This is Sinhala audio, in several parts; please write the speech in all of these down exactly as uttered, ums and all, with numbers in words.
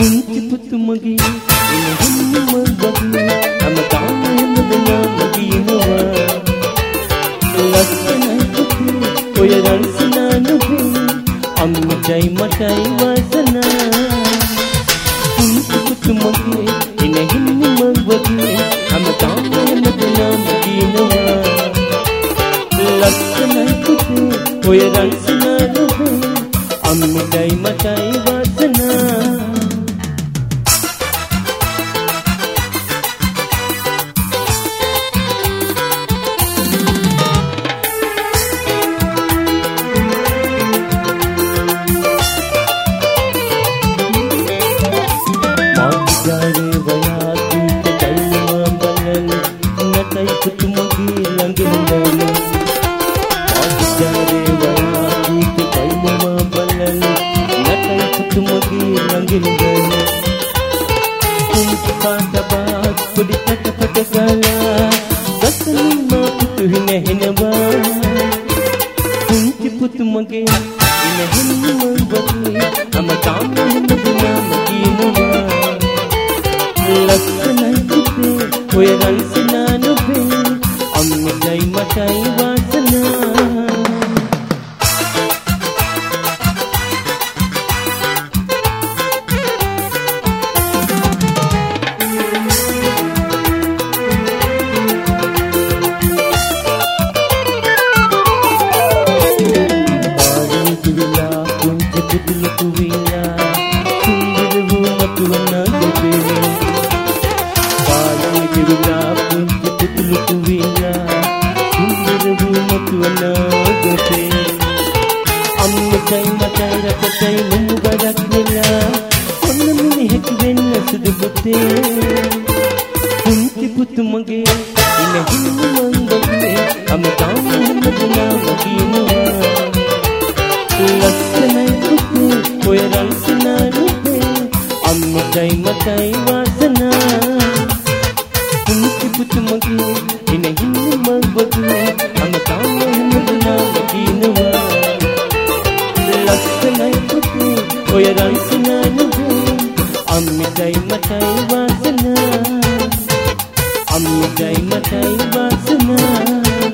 පුංචි පුතු මගේ එනහින්නම වගේ අමතාම හැමදෙනාම කියනවා ලස්සනයි පුතේ ඔය රන්සනා නුඹේ අම්මටයි මටයි වාසනා පුංචි පුතු මගේ එනහින්නම වගේ අමතාම හැමදෙනාම කියනවා ලස්සනයි පුතේ ඔය රන්සනා නුඹේ අම්මටයි මටයි වාසනා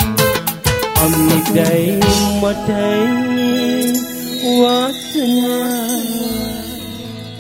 Amidai matai wasna